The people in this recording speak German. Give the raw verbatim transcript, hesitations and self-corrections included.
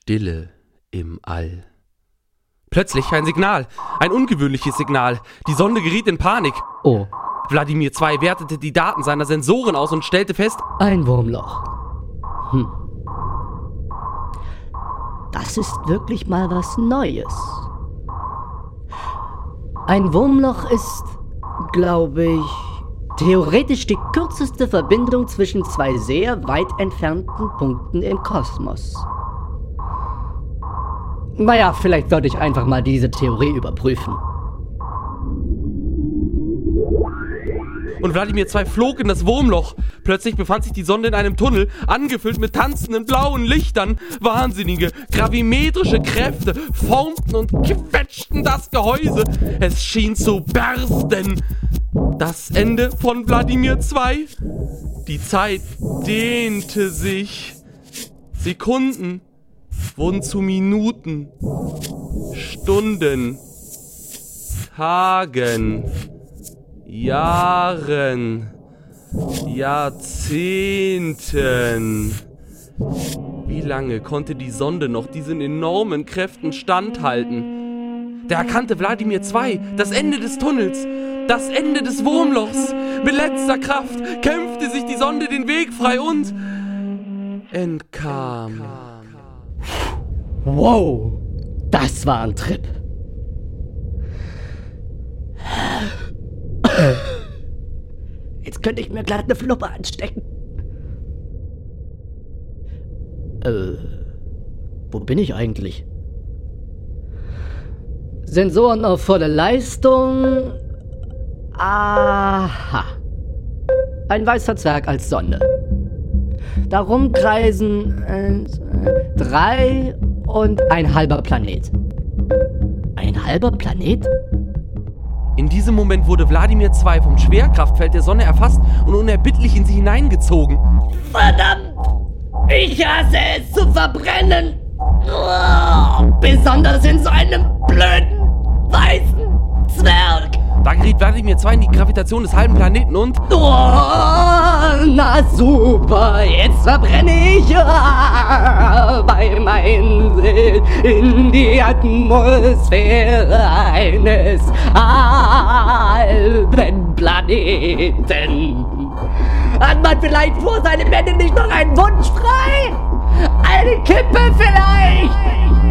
Stille im All. Plötzlich ein Signal, ein ungewöhnliches Signal. Die Sonde geriet in Panik. Oh. Wladimir zwei wertete die Daten seiner Sensoren aus und stellte fest: Ein Wurmloch. Hm. Das ist wirklich mal was Neues. Ein Wurmloch ist, glaube ich, theoretisch die kürzeste Verbindung zwischen zwei sehr weit entfernten Punkten im Kosmos. Naja, vielleicht sollte ich einfach mal diese Theorie überprüfen. Und Wladimir zwei flog in das Wurmloch. Plötzlich befand sich die Sonde in einem Tunnel, angefüllt mit tanzenden blauen Lichtern. Wahnsinnige, gravimetrische Kräfte formten und quetschten das Gehäuse. Es schien zu bersten. Das Ende von Wladimir zwei? Die Zeit dehnte sich. Sekunden wurden zu Minuten, Stunden, Tagen, Jahren, Jahrzehnten. Wie lange konnte die Sonde noch diesen enormen Kräften standhalten? Da erkannte Wladimir zwei das Ende des Tunnels, das Ende des Wurmlochs. Mit letzter Kraft kämpfte sich die Sonde den Weg frei und entkam. Wow, das war ein Trip. Jetzt könnte ich mir glatt eine Fluppe anstecken. Äh, wo bin ich eigentlich? Sensoren auf volle Leistung. Aha. Ein weißer Zwerg als Sonde. Darum kreisen äh, drei und ein halber Planet. Ein halber Planet? In diesem Moment wurde Wladimir zwei vom Schwerkraftfeld der Sonne erfasst und unerbittlich in sie hineingezogen. Verdammt! Ich hasse es zu verbrennen! Oh, besonders in so einem blöden, weißen Zwerg! Da geriet Wladimir zwei in die Gravitation des halben Planeten und... Oh, na super, jetzt verbrenne ich ah, beim Eintritt in die Atmosphäre eines halben Planeten. Hat man vielleicht vor seinem Ende nicht noch einen Wunsch frei? Eine Kippe vielleicht?